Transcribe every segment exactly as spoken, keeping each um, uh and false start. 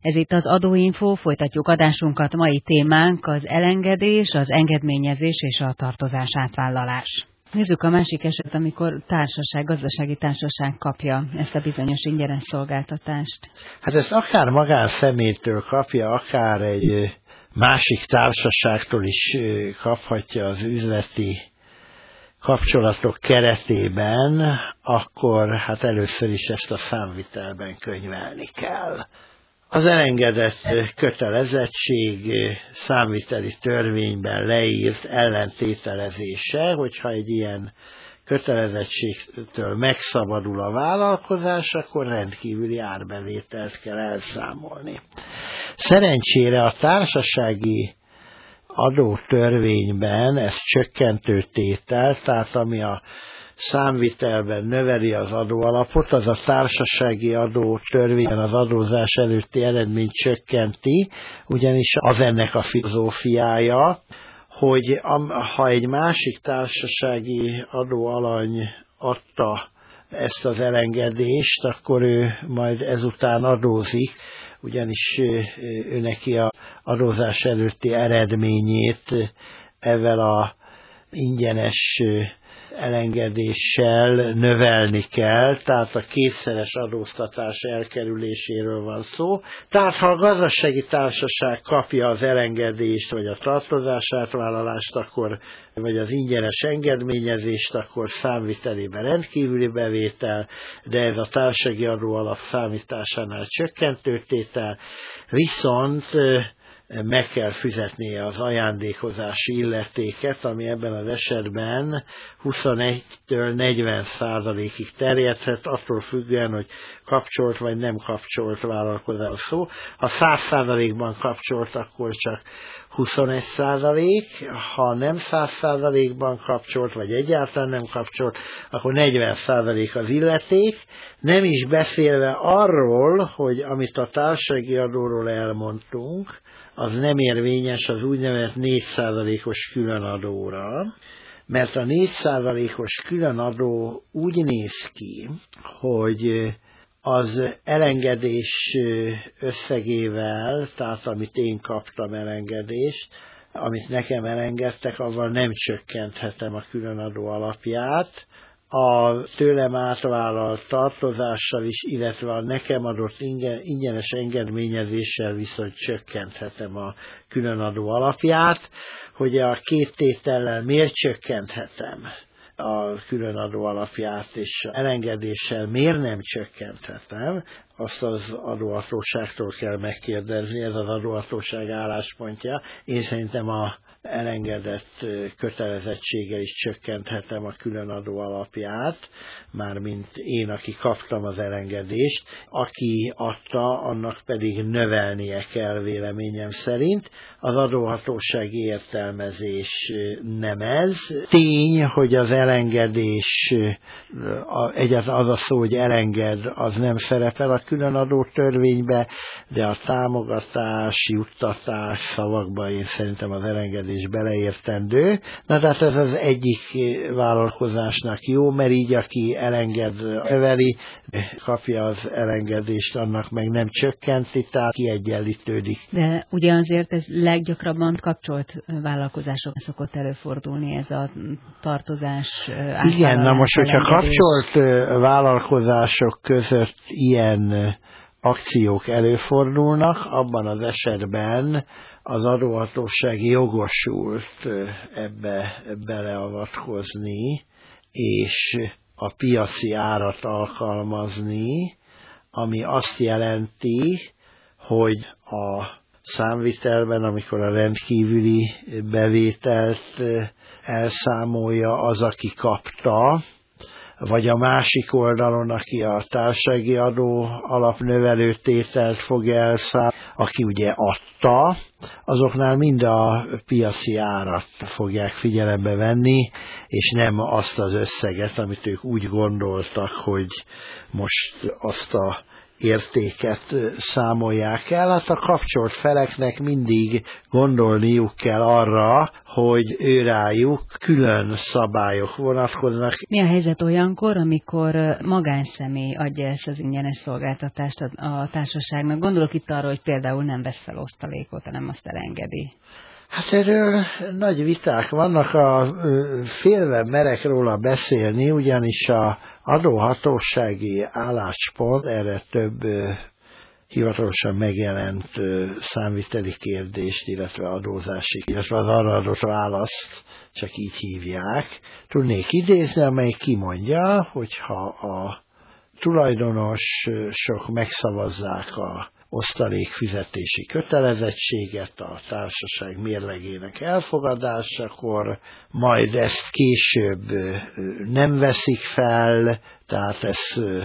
Ez itt az Adóinfo, folytatjuk adásunkat, mai témánk az elengedés, az engedményezés és a tartozás átvállalás. Nézzük a másik eset, amikor társaság, gazdasági társaság kapja ezt a bizonyos ingyenes szolgáltatást. Hát ezt akár magánszemélytől kapja, akár egy másik társaságtól is kaphatja az üzleti kapcsolatok keretében, akkor hát először is ezt a számvitelben könyvelni kell. Az elengedett kötelezettség számviteli törvényben leírt ellentételezése, hogyha egy ilyen kötelezettségtől megszabadul a vállalkozás, akkor rendkívüli árbevételt kell elszámolni. Szerencsére a társasági adótörvényben ez csökkentő tétel, tehát ami a számvitelben növeli az adóalapot, az a társasági adótörvényben az adózás előtti eredményt csökkenti, ugyanis az ennek a filozófiája, hogy ha egy másik társasági adóalany adta ezt az elengedést, akkor ő majd ezután adózik, ugyanis ő neki az adózás előtti eredményét ezzel a ingyenes elengedéssel növelni kell, tehát a kétszeres adóztatás elkerüléséről van szó. Tehát ha a gazdasági társaság kapja az elengedést, vagy a tartozásátvállalást, akkor, vagy az ingyenes engedményezést, akkor számvitelében rendkívüli bevétel, de ez a társasági adóalap számításánál csökkentő tétel, viszont meg kell fizetnie az ajándékozási illetéket, ami ebben az esetben huszonegytől negyven százalékig terjedhet, attól függően, hogy kapcsolt vagy nem kapcsolt vállalkozás szó. Ha száz százalékban kapcsolt, akkor csak huszonegy százalék, ha nem száz százalékban kapcsolt, vagy egyáltalán nem kapcsolt, akkor negyven százalék az illeték, nem is beszélve arról, hogy amit a társasági adóról elmondtunk, az nem érvényes az úgynevezett négy százalékos különadóra, mert a négy százalékos különadó úgy néz ki, hogy az elengedés összegével, tehát amit én kaptam elengedést, amit nekem elengedtek, avval nem csökkenthetem a különadó alapját, a tőlem átvállalt tartozással is, illetve a nekem adott ingyenes engedményezéssel viszont csökkenthetem a különadó alapját, hogy a két tétellel miért csökkenthetem a különadó alapját, és elengedéssel miért nem csökkenthetem, azt az adóhatóságtól kell megkérdezni, ez az adóhatóság álláspontja. Én szerintem a elengedett kötelezettséggel is csökkenthetem a különadó alapját, mármint én, aki kaptam az elengedést, aki adta, annak pedig növelnie kell véleményem szerint. Az adóhatósági értelmezés nem ez. Tény, hogy az elengedés, egyáltalán az a szó, hogy elenged, az nem szerepel a különadó törvénybe, de a támogatás, juttatás szavakban én szerintem az elengedés beleértendő. Na, tehát ez az egyik vállalkozásnak jó, mert így aki elenged, öveli, kapja az elengedést, annak meg nem csökkenti, tehát kiegyenlítődik. De ugye azért ez leggyakrabban kapcsolt vállalkozások szokott előfordulni, ez a tartozás átvállalás. Igen, na most, hogyha kapcsolt vállalkozások között ilyen akciók előfordulnak, abban az esetben az adóhatóság jogosult ebbe beleavatkozni, és a piaci árat alkalmazni, ami azt jelenti, hogy a számvitelben, amikor a rendkívüli bevételt elszámolja az, aki kapta, vagy a másik oldalon, aki a társasági adó alapnövelő tételt fogja elszámolni, aki ugye adta, azoknál mind a piaci árat fogják figyelembe venni, és nem azt az összeget, amit ők úgy gondoltak, hogy most azt a értéket számolják el. Hát a kapcsolt feleknek mindig gondolniuk kell arra, hogy őrájuk külön szabályok vonatkoznak. Mi a helyzet olyankor, amikor magánszemély adja ezt az ingyenes szolgáltatást a társaságnak? Gondolok itt arra, hogy például nem vesz fel osztalékot, hanem azt elengedi. Hát erről nagy viták vannak, a félve merek róla beszélni, ugyanis a adóhatósági álláspont erre több hivatalosan megjelent számviteli kérdést, illetve adózási, illetve az arra adott választ csak így hívják. Tudnék idézni, amely kimondja, hogyha a tulajdonosok megszavazzák a osztalékfizetési kötelezettséget a társaság mérlegének elfogadásakor, majd ezt később nem veszik fel, tehát ez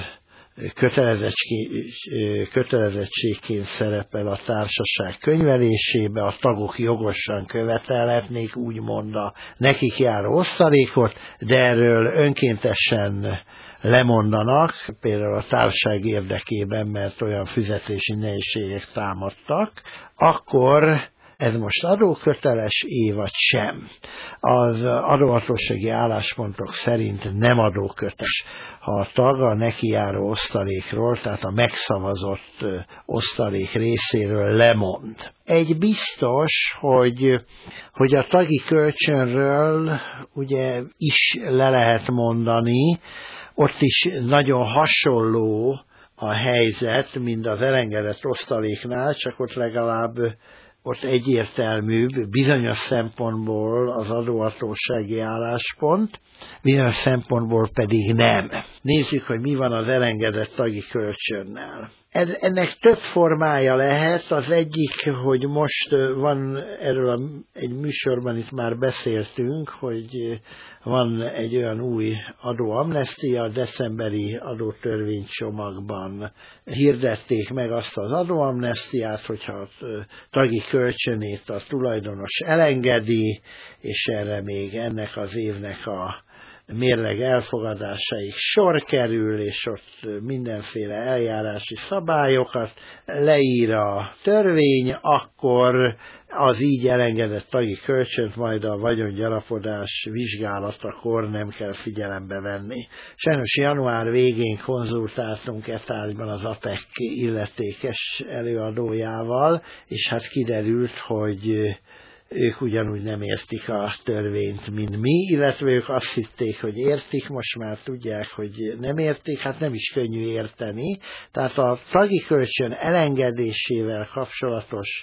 kötelezettségként szerepel a társaság könyvelésébe, a tagok jogosan követelhetnék úgymond a nekik járó osztalékot, de erről önkéntesen lemondanak, például a társaság érdekében, mert olyan fizetési nehézségek támadtak, akkor ez most adóköteles-é vagy sem. Az adóhatósági álláspontok szerint nem adóköteles. Ha a tag a neki járó osztalékról, tehát a megszavazott osztalék részéről lemond. Egy biztos, hogy, hogy a tagi kölcsönről ugye is le lehet mondani, ott is nagyon hasonló a helyzet, mint az elengedett osztaléknál, csak ott legalább ott egyértelműbb, bizonyos szempontból az adóhatósági álláspont, bizonyos szempontból pedig nem. Nézzük, hogy mi van az elengedett tagi kölcsönnel. Ennek több formája lehet, az egyik, hogy most van erről a, egy műsorban itt már beszéltünk, hogy van egy olyan új adóamnestia, a decemberi adótörvénycsomagban hirdették meg azt az adóamnestiát, hogyha a tagi kölcsönét a tulajdonos elengedi, és erre még ennek az évnek a mérleg elfogadásáig sor kerül, és ott mindenféle eljárási szabályokat leír a törvény, akkor az így elengedett tagi kölcsönt majd a vagyongyarapodás vizsgálatakor nem kell figyelembe venni. Sajnos január végén konzultáltunk e tárgyban az á pé e ká illetékes előadójával, és hát kiderült, hogy ők ugyanúgy nem értik a törvényt, mint mi, illetve ők azt hitték, hogy értik, most már tudják, hogy nem értik, hát nem is könnyű érteni. Tehát a tagi kölcsön elengedésével kapcsolatos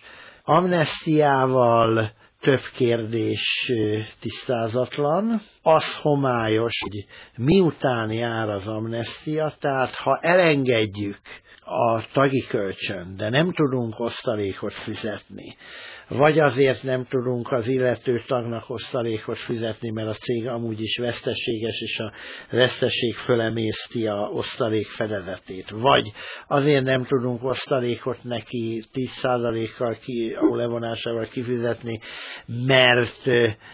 amnestiával több kérdés tisztázatlan. Az homályos, hogy miután jár az amnestia, tehát ha elengedjük a tagi kölcsön, de nem tudunk osztalékot fizetni, vagy azért nem tudunk az illető tagnak osztalékot fizetni, mert a cég amúgy is veszteséges, és a veszteség fölemészti a osztalék fedezetét. Vagy azért nem tudunk osztalékot neki tíz százalékkal ki, levonásával kifizetni, mert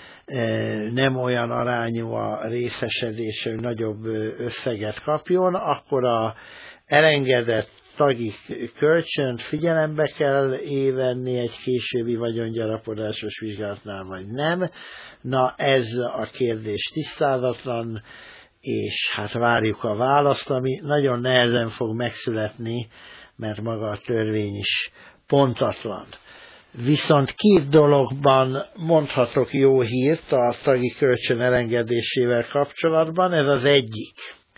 nem olyan arányú a részesedés, hogy nagyobb összeget kapjon, akkor a elengedett tagi kölcsönt figyelembe kell venni egy későbbi vagyongyarapodásos vizsgálatnál, vagy nem. Na ez a kérdés tisztázatlan, és hát várjuk a választ, ami nagyon nehezen fog megszületni, mert maga a törvény is pontatlan. Viszont két dologban mondhatok jó hírt a tagi kölcsön elengedésével kapcsolatban. Ez az egyik,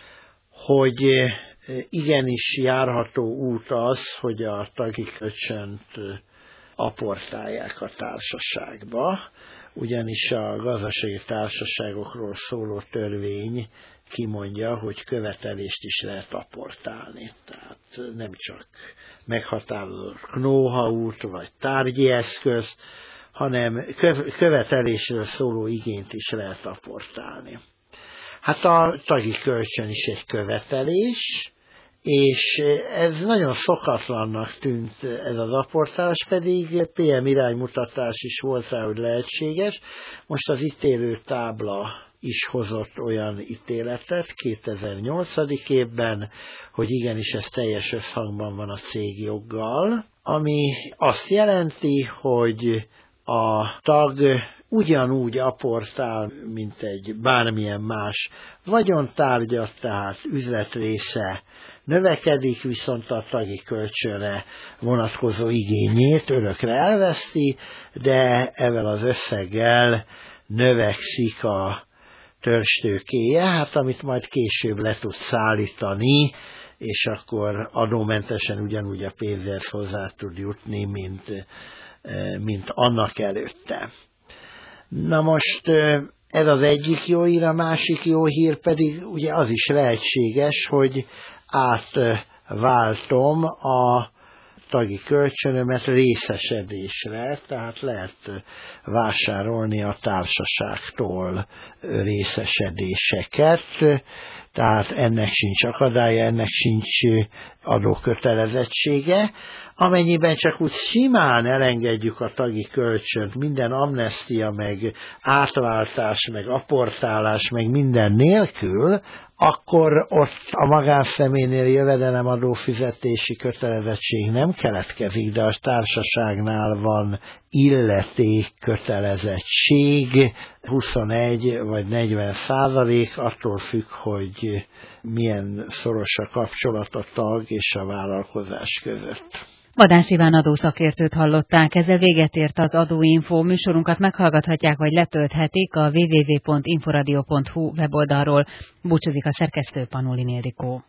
hogy igenis járható út az, hogy a tagi kölcsönt aportálják a társaságba, ugyanis a gazdasági társaságokról szóló törvény kimondja, hogy követelést is lehet aportálni. Tehát nem csak meghatározott know-how-t vagy tárgyi eszközt, hanem követelésről szóló igényt is lehet aportálni. Hát a tagi kölcsön is egy követelés, és ez nagyon szokatlannak tűnt ez az aportálás, pedig pé em iránymutatás is volt rá, hogy lehetséges. Most az ítélő tábla is hozott olyan ítéletet kétezer-nyolc. évben, hogy igenis ez teljes összhangban van a cégjoggal, ami azt jelenti, hogy a tag ugyanúgy apportál, mint egy bármilyen más vagyontárgyat, tehát üzletrésze növekedik, viszont a tagi kölcsönre vonatkozó igényét örökre elveszti, de ezzel az összeggel növekszik a törzstőkéje, hát amit majd később le tud szállítani, és akkor adómentesen ugyanúgy a pénzhez hozzá tud jutni, mint, mint annak előtte. Na most ez az egyik jó hír, a másik jó hír pedig ugye az is lehetséges, hogy átváltom a tagi kölcsönömet részesedésre, tehát lehet vásárolni a társaságtól részesedéseket, tehát ennek sincs akadálya, ennek sincs adókötelezettsége. Amennyiben csak úgy simán elengedjük a tagi kölcsönt, minden amnestia, meg átváltás, meg apportálás, meg minden nélkül, akkor ott a magánszemélynél jövedelemadó fizetési kötelezettség nem keletkezik, de a társaságnál van illeték kötelezettség, huszonegy vagy negyven százalék, attól függ, hogy milyen szoros a kapcsolat a tag és a vállalkozás között. Vadász Iván adószakértőt hallották, ezzel véget ért az Adóinfo. Műsorunkat meghallgathatják, vagy letölthetik a double-u double-u double-u pont inforadio pont hu weboldalról. Búcsúzik a szerkesztő, Panolin Ildikó.